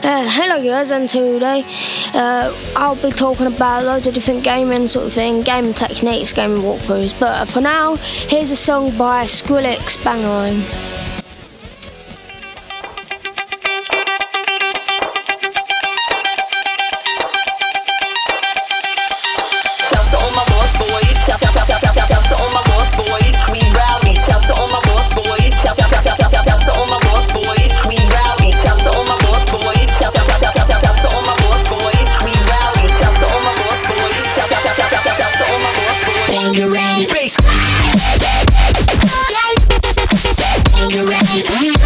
Hello guys, and today I'll be talking about loads of different gaming sort of thing, gaming techniques, gaming walkthroughs. But for now, here's a song by Skrillex, Bangarang. Shout to all my lost boys, shout to all my lost boys, we rowdy. Shout to all my lost boys, shout to all my lost boys, we rowdy. Shout to all my lost boys, shout to all my lost boys, we rowdy. Shout to all my lost boys, shout to all my lost boys. Bangarang bass. Bangarang.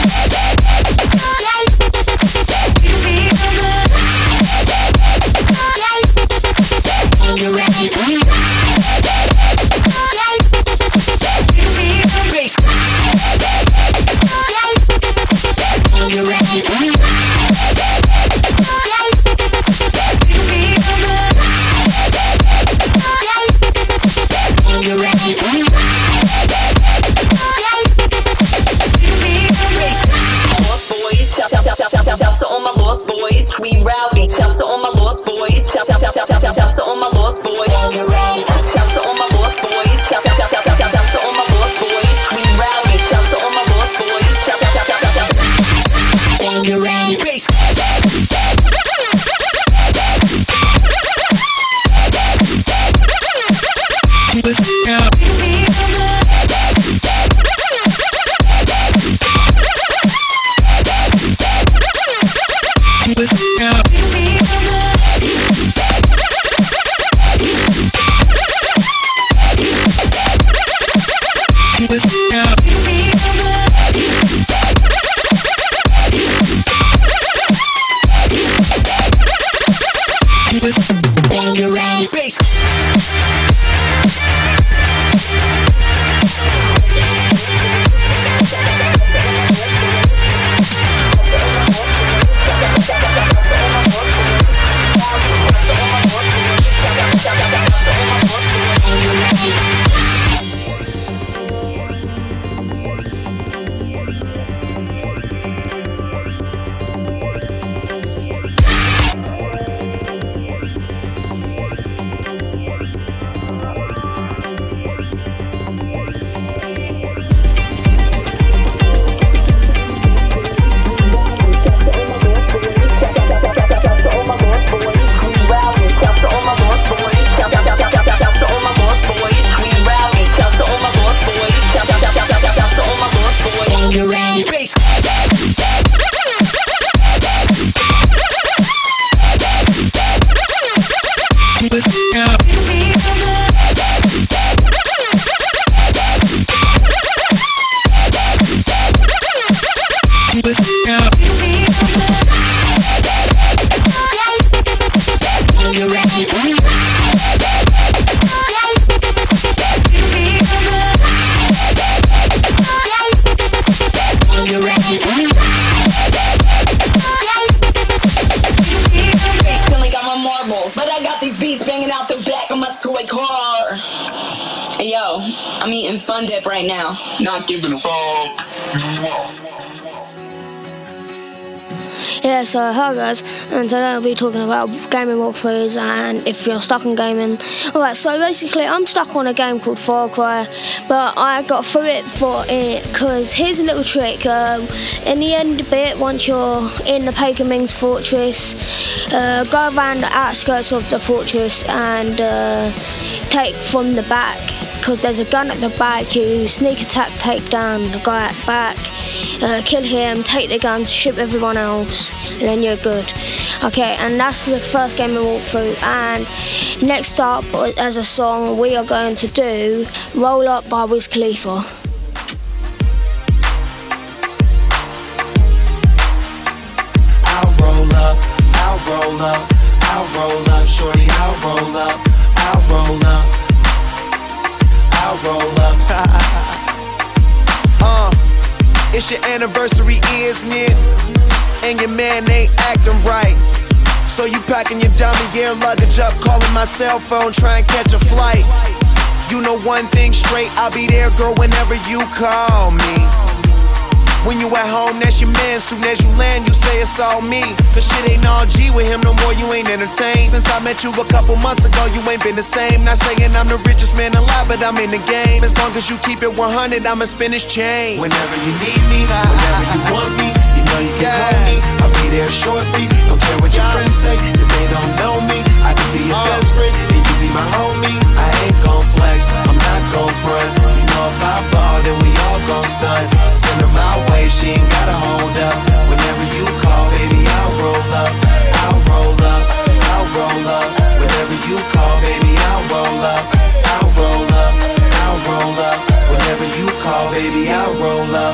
Shout to all my lost boys, we rowdy. Shout to all my lost boys, shout to all my lost boys. Shout to all my lost boys, shout to all my lost boys, we rowdy. Shout to all my lost boys, shout. Bangarang bass. Bangarang bass. Toy car. Hey yo, I'm eating Fun Dip right now. Not giving a fuck. Yeah, so hi guys, and today I'll be talking about gaming walkthroughs and if you're stuck on gaming. Alright, so basically I'm stuck on a game called Far Cry, but I got through it because here's a little trick. In the end bit, once you're in the Pagan Ming's fortress, go around the outskirts of the fortress and take from the back, because there's a gun at the back. You sneak attack, take down the guy at the back, kill him, take the guns, shoot everyone else, and then you're good. Okay, and that's the first game of walkthrough. And next up, as a song, we are going to do Roll Up by Wiz Khalifa. I'll roll up, I'll roll up, I'll roll up, shorty, I'll roll up, I'll roll up, I'll roll up. It's your anniversary, isn't it? And your man ain't acting right. So you packing your dummy gear luggage up, calling my cell phone, trying to catch a flight. You know one thing straight, I'll be there, girl, whenever you call me. When you at home, that's your man. Soon as you land, you say it's all me. Cause shit ain't all G with him no more, you ain't entertained. Since I met you a couple months ago, you ain't been the same. Not saying I'm the richest man alive, but I'm in the game. As long as you keep it 100, I'ma spin this chain. Whenever you need me, whenever you want me, you know you can call me. I'll be there shortly. Don't care what your friends say, cause they don't know me. I can be your best friend, and you be my homie. I ain't gon' flex, I'm not gon' front. You know if I ball, then we all gon' stunt. Send her my way, she ain't gotta hold up. Whenever you call, baby, I'll roll up. I'll roll up, I'll roll up. Whenever you call, baby, I'll roll up. I'll roll up, I'll roll up. Whenever you call, baby, I'll roll up.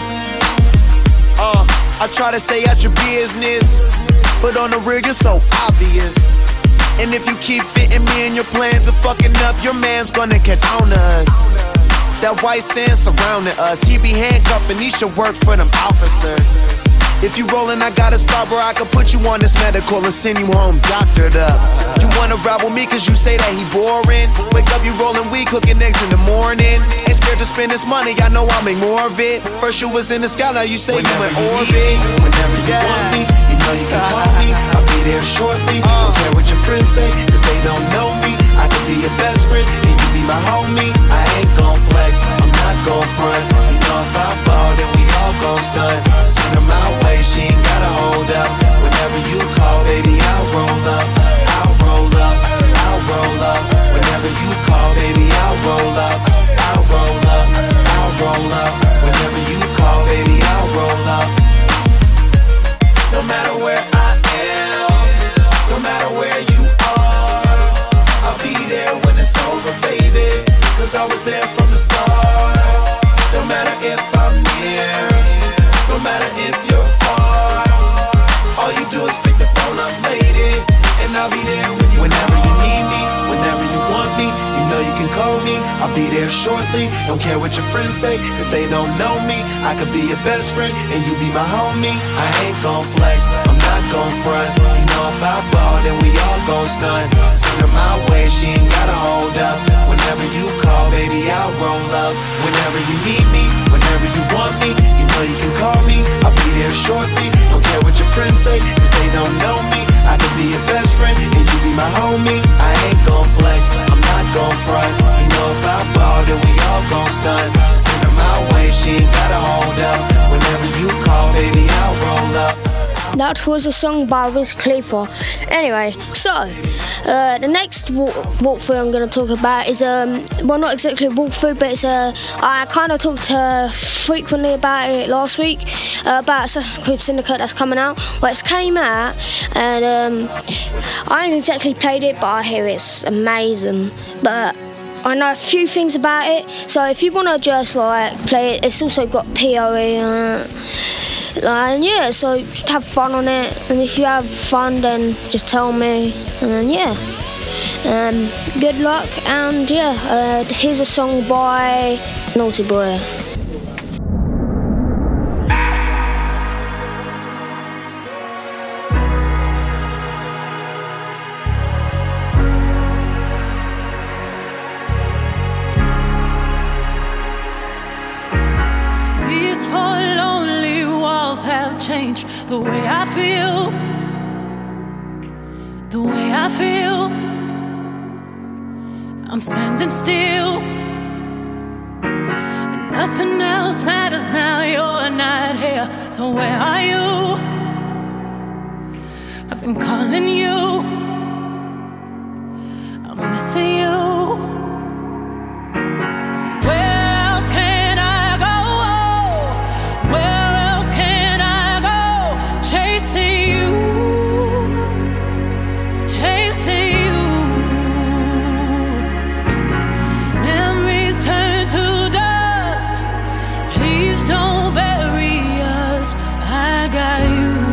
I try to stay out your business, but on the real, you're so obvious. And if you keep fitting me in your plans of fucking up, your man's gonna get on us. That white sand surrounding us, he be handcuffing, he should work for them officers. If you rollin', I got a spot where I can put you on this medical and send you home doctored up. You wanna ride with me cause you say that he boring. Wake up, you rollin' weed, cooking eggs in the morning. Ain't scared to spend this money, I know I'll make more of it. First you was in the sky, now you say you in orbit. Whenever you want me, you know you can call me. I'll be there shortly. Don't care what your friends say, cause they don't know me. I can be your best friend, and you be my homie. I ain't gon' flex, I'm not gon' front. You know if I ball, then we all gon' stunt. Send her my way, she ain't gotta hold up. Whenever you call, baby, I'll roll up. I'll roll up, I'll roll up. Whenever you call, baby, I'll roll up. I'll roll up, I'll roll up. Whenever you call, baby, I'll roll up. No matter where I am, no matter where you are, I'll be there when it's over, baby. Cause I was there from the start. No matter if I'm near, no matter if you're far, all you do is pick the phone up, lady, and I'll be there when you whenever you need me, whenever you want me, you know you can call me. I'll be there shortly. Don't care what your friends say, cause they don't know me. I could be your best friend, and you be my homie. I ain't gon' flex, I'm not gon' front. You know if I ball, then we all gon' stunt. Send her my way, she ain't gotta hold up. Whenever you call, baby, I'll roll up. Whenever you need me, whenever you want me, you know you can call me. I'll be there shortly. Don't care what your friends say, cause they don't know me. I could be your best friend, and you be my homie. I ain't gon' flex, I'm not gon' front. You know if I ball, then we all gon' stunt. Send her my way, she ain't gotta hold up. Whenever you call, baby, I'll roll up. That was a song by Wiz Khalifa. Anyway, so the next walkthrough I'm going to talk about is well, not exactly a walkthrough, but it's I kind of talked frequently about it last week about Assassin's Creed Syndicate that's coming out. Well, it's came out, and I ain't exactly played it, but I hear it's amazing. But I know a few things about it, so if you want to just like play it, it's also got PoE and yeah, so just have fun on it, and if you have fun then just tell me, and then yeah, good luck, and yeah, here's a song by Naughty Boy. Change the way I feel, the way I feel. I'm standing still, and nothing else matters now. You're not here, so where are you? I've been calling you, I'm missing you. Don't bury us, I got you.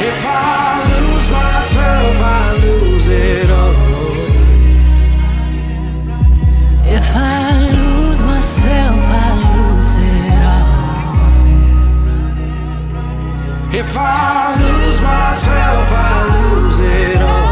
If I lose myself, I lose it all. If I lose myself, I lose it all. If I lose myself, I lose it all.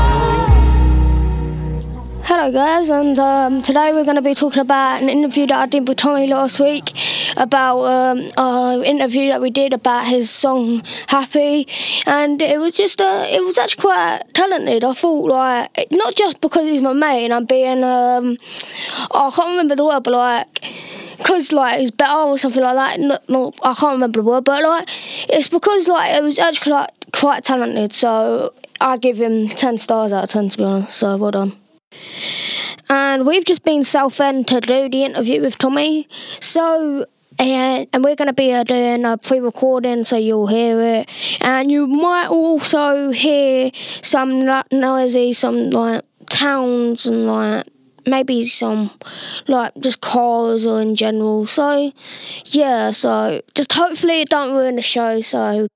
Hello guys, and today we're going to be talking about an interview that I did with Tommy last week about our interview that we did about his song Happy, and it was actually quite talented. I thought, like, not just because he's my mate and I'm being I can't remember the word, but like, because like he's better or something like that. No, I can't remember the word, but like it's because like it was actually like quite talented. So I give him 10 stars out of 10, to be honest. So well done. And we've just been Southend to do the interview with Tommy. So and we're going to be doing a pre-recording, so you'll hear it, and you might also hear some noisy, some like towns and like maybe some like just cars or in general. So yeah, so just hopefully it don't ruin the show. So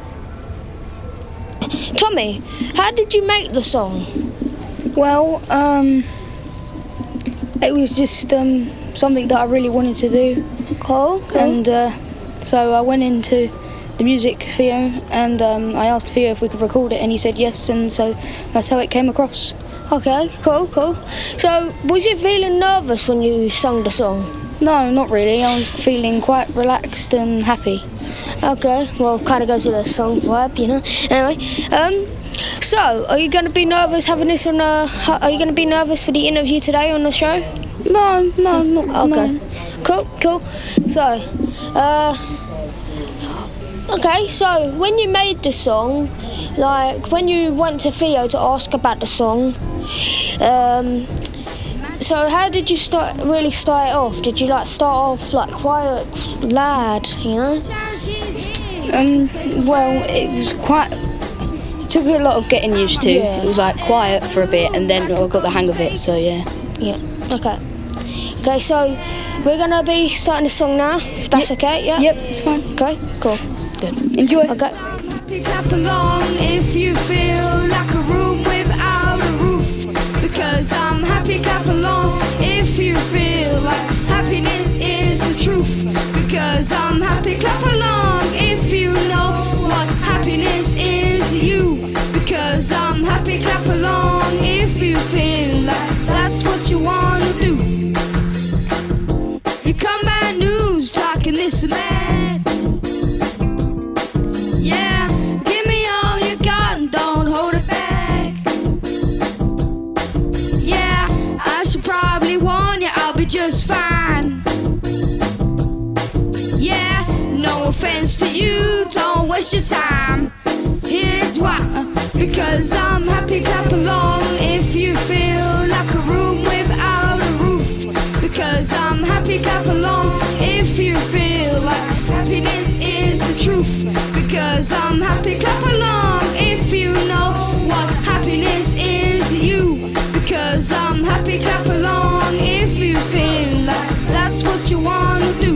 Tommy, how did you make the song? Well, it was just something that I really wanted to do. Cool. And so I went into the music Theo, and I asked Theo if we could record it, and he said yes, and so that's how it came across. Okay, cool. So, was you feeling nervous when you sung the song? No, not really. I was feeling quite relaxed and happy. Okay, well, kind of goes with the song vibe, you know. Anyway, so are you going to be nervous having this on are you going to be nervous for the interview today on the show? No, not. Okay, No. cool. So, okay, so when you made the song, like when you went to Theo to ask about the song, so how did you start it off? Did you like start off like quiet, loud, you know? Well, it was quite. It took a lot of getting used to. Yeah. It was like quiet for a bit, and then I got the hang of it. So yeah. Yeah. Okay, so we're gonna be starting the song now. If that's okay, yeah. Yep, it's fine. Okay, cool, good. Enjoy. Okay. Clap along if you feel like a room without a roof. Because I'm happy, clap along if you feel like happiness is the truth. Because I'm happy, clap along if you know what happiness is to you. Because I'm happy, clap along if you feel like that's what you wanna do. You come bad news, talking this and that. Yeah, give me all you got and don't hold it back. Yeah, I should probably warn you, I'll be just fine. Yeah, no offense to you, don't waste your time. Here's why, because I'm happy, clap along if you feel like a room without a roof. Because I'm happy, clap along if you feel like happiness is the truth. Because I'm happy, clap along if you know what happiness is to you. Because I'm happy, clap along if you feel like that's what you wanna do.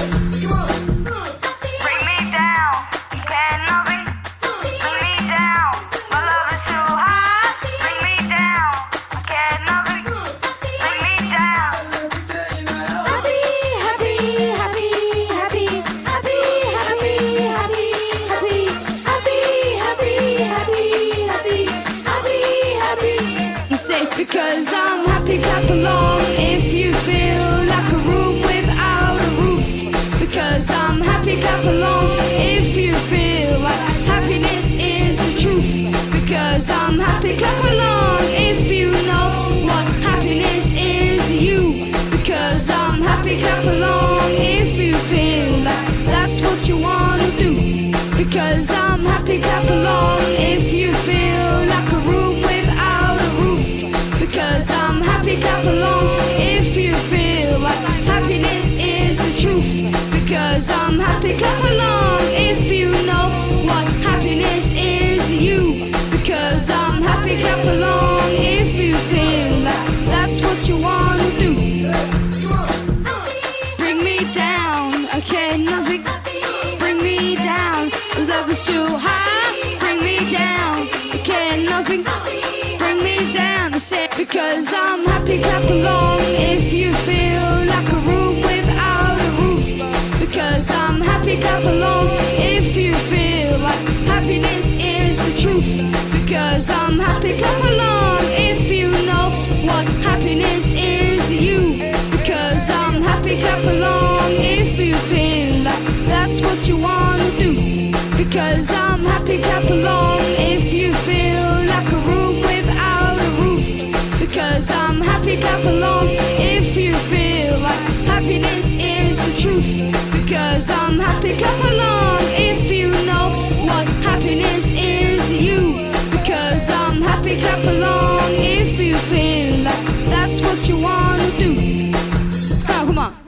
Bring me down, can't nothing. Bring me down, my love is too high. Bring me down, can't nothing. Bring me down. Happy, happy, happy, happy, happy, happy, happy, happy, happy, happy, happy, happy, happy. Safe because I'm happy, clap along if you feel like a room without a roof. Because I'm happy, clap along if you feel like happiness is the truth. Because I'm happy, clap along if you know what happiness is to you. Because I'm happy, clap along if you feel like that's what you wanna do. Because I'm happy, clap along if you feel like a room without a roof. Because I'm happy, clap along if you feel like happiness is the truth. Because I'm happy, clap along if you know what happiness is to you. Because I'm happy, clap along if you feel like that's what you wanna do. Bring me down, I can't nothing. Bring me down, love is too high. Bring me down. I care nothing, bring me down. I said because I'm happy, clap along if you feel like a room without a roof. Because I'm happy, clap along if you feel like happiness is the truth. Because I'm happy, clap along if you know what happiness is to you. Because I'm happy, clap along if you feel like that's what you wanna do. Because I'm happy, clap along if you feel like a room without a roof. Because I'm happy, clap along if you feel like happiness is the truth. Because I'm happy, clap along if you know what happiness is to you. Because I'm happy, clap along if you feel like that's what you wanna do. Oh, come on.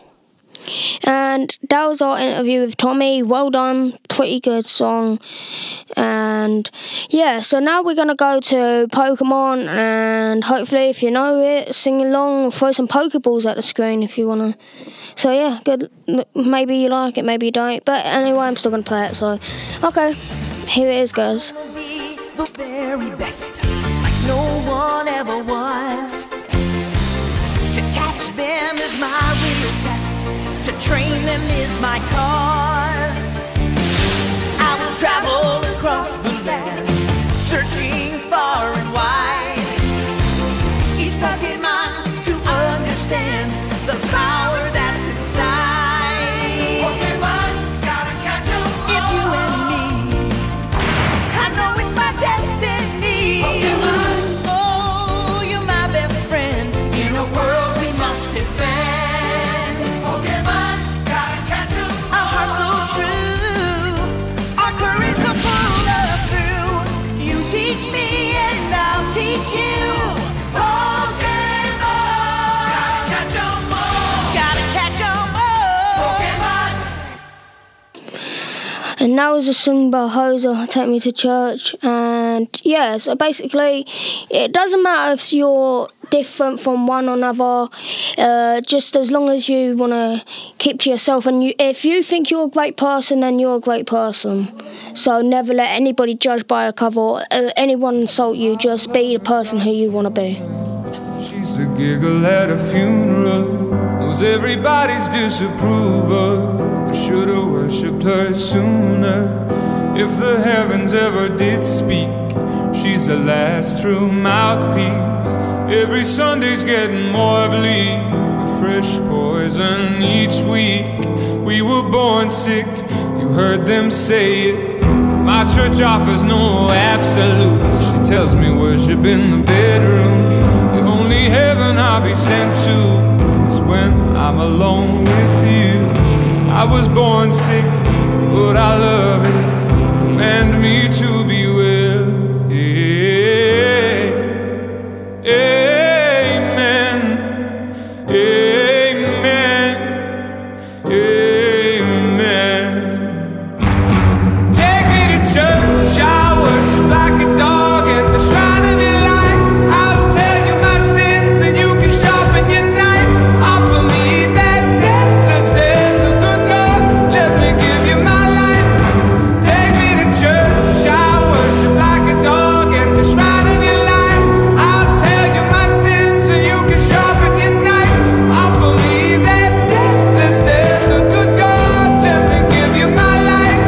And that was our interview with Tommy. Well done, pretty good song. And yeah, so now we're gonna go to Pokemon, and hopefully if you know it, sing along, throw some Pokeballs at the screen if you wanna. So yeah, good. Maybe you like it, maybe you don't. But anyway, I'm still gonna play it. So okay, here it is, guys. Be the very best, like no one ever was. To catch them is my real test. To train them is my cause. I will travel across the land, searching far and wide. Each Pokemon to understand the power that's inside. Pokemon, gotta catch 'em all. It's you and me. I know it's my destiny. Pokemon, oh, you're my best friend in a world we must defend. Pokemon, gotta catch 'em all. Our hearts so true, our courage will pull us through. You teach me and I'll teach you. Pokemon, gotta catch 'em all. Gotta catch 'em all. Pokemon. And that was a song by Hoser, Take Me to Church. And yeah, so basically, it doesn't matter if you're different from one another, just as long as you want to keep to yourself. And if you think you're a great person, then you're a great person. So never let anybody judge by a cover or anyone insult you. Just be the person who you want to be. She's the giggle at a funeral, knows everybody's disapproval. I should've worshipped her sooner. If the heavens ever did speak, she's the last true mouthpiece. Every Sunday's getting more bleak, a fresh poison each week. We were born sick, you heard them say it. My church offers no absolutes. She tells me worship in the bedroom. The only heaven I'll be sent to is when I'm alone with you. I was born sick, but I love it. Command me to be well. Amen. Amen. Amen. Take me to church, I worship like a dog at the shrine of your life. I'll tell you my sins and you can sharpen your knife. Offer me that deathless death, the good God, let me give you my life. Take me to church, I worship like a dog at the shrine of your life. I'll tell you my sins and you can sharpen your knife. Offer me that deathless death, the good God, let me give you my life.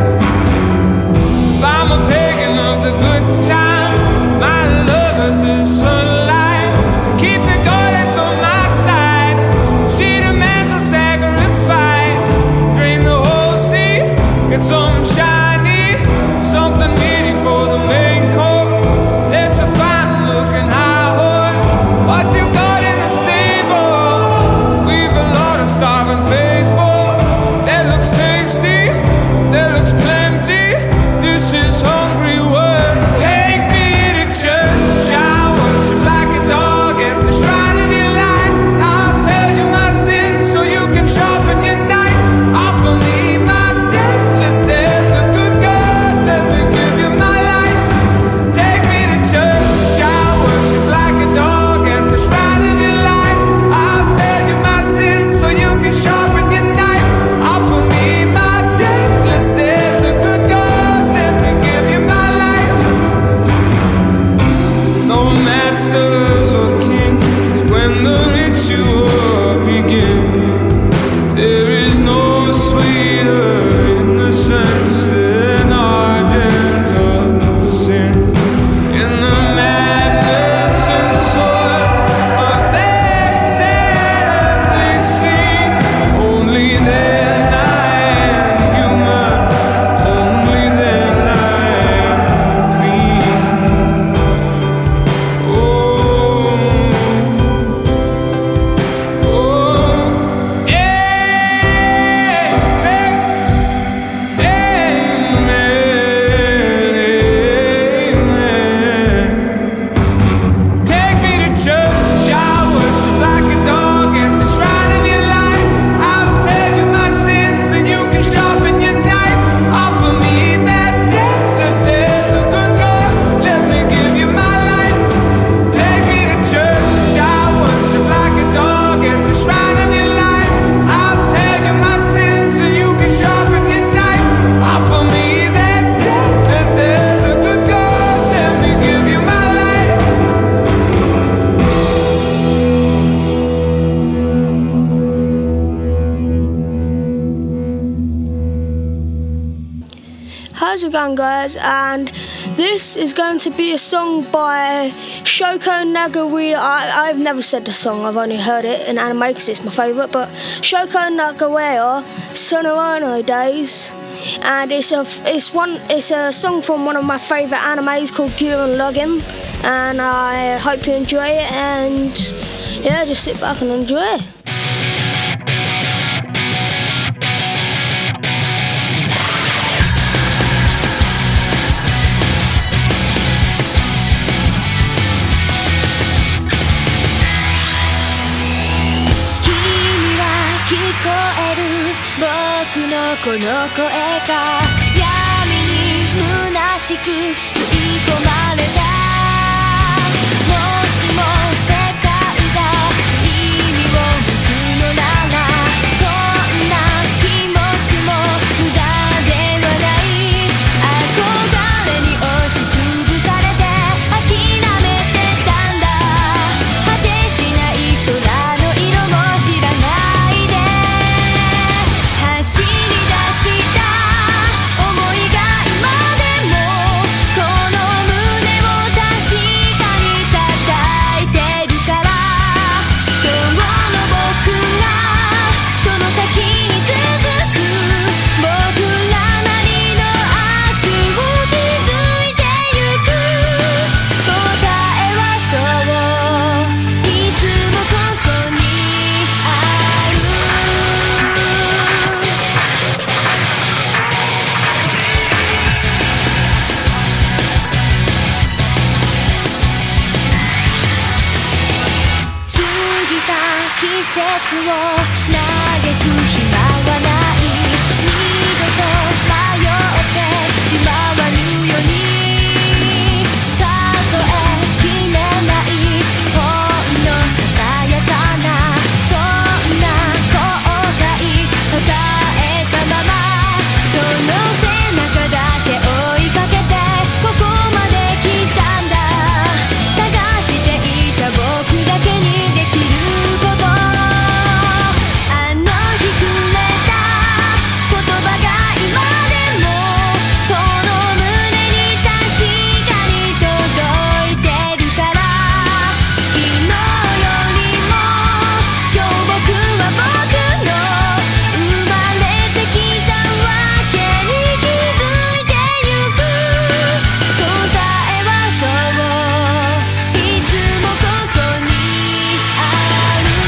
If I'm a pagan of the good time, my love is the sunlight. Keep the goddess on my side. She demands a sacrifice. Drain the whole sea, get something shiny, something meaty for the main course. Let's a fine looking high horse. What you got in the stable? We've a lot of starving faithful. That looks tasty, that looks plenty. This is hungry work. Take me to church, I worship like a dog at the shrine of your life. I'll tell you my sins so you can sharpen your knife. Offer me my deathless death, the How's it going, guys? And this is going to be a song by Shoko Nagawa. I've never said the song, I've only heard it in anime because it's my favourite, but Shoko Nagawa, Sonoano Days. And it's a song from one of my favourite animes called Gurren Lagann, and I hope you enjoy it, and yeah, just sit back and enjoy it. 僕のこの声が闇に虚しく吸い込まれたもしも世界が意味を持つのならこんな気持ちも無駄ではない憧れに押しつぶされて諦めてたんだ果てしない空の色も知らないで走り出した想いが今でもこの胸を確かに叩いてるから今日の僕がその先に続く僕らなりの明日を築いてゆく答えはそういつもここにある過ぎた季節を嘆く暇はない二度と迷ってしまわぬように数えきれないほんのささやかなそんな後悔抱えたままその背中だけ追いかけてここまで来たんだ探していた僕だけにできることあの日くれた言葉が今でもこの胸に確かに届いてるから昨日よりも今日僕は僕の生まれてきたわけに気づいてゆく答えはそういつもここにある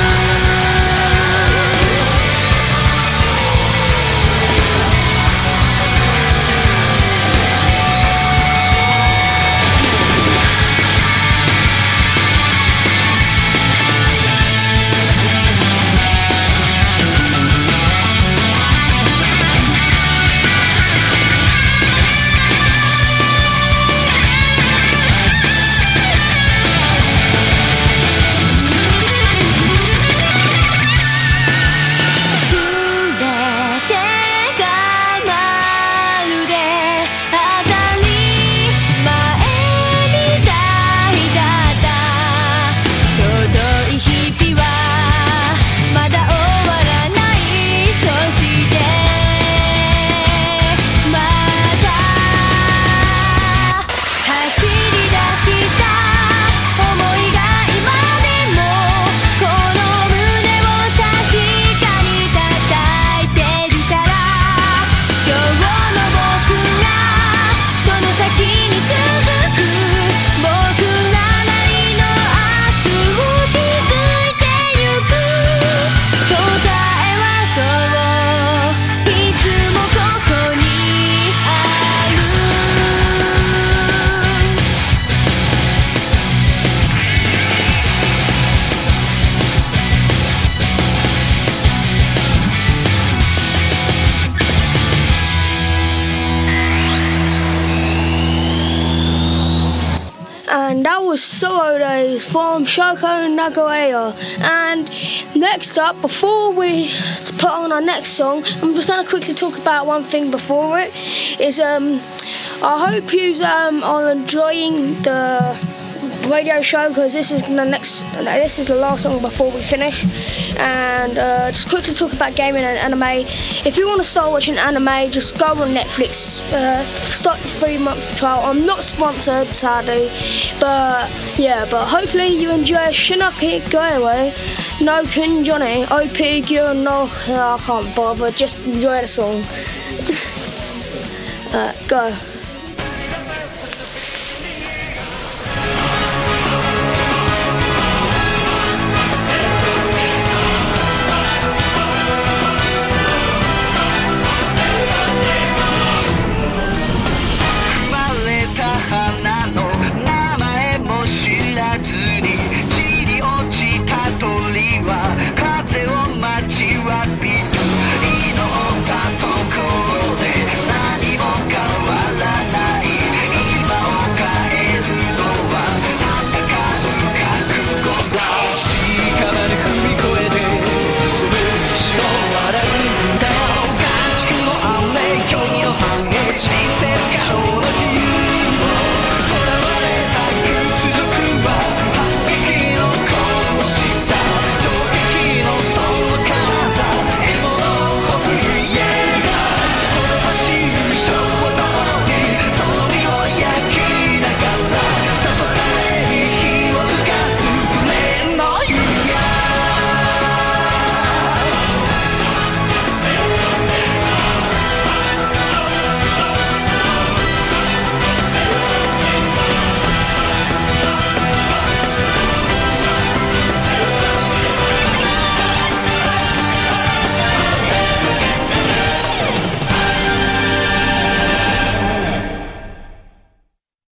すべてがまるで当たり前みたいだった遠い日々はまだ終わらないそしてまた走り出した想いが今でもこの胸を確かに叩いてるから今日の僕がその先に続く僕らなりの明日を築いてゆく答えはそういつもここにある And that was Solo Days from Shoko Nagawa. And next up, before we put on our next song, I'm just going to quickly talk about one thing before it. Is I hope you are enjoying the radio show because this is the last song before we finish. And just quickly talk about gaming and anime. If you want to start watching anime, just go on Netflix. Start your 3-month trial. I'm not sponsored, sadly, but hopefully you enjoy Shinaki Goewe no Kun Johnny OP Gyo no. I can't bother. Just enjoy the song. Go.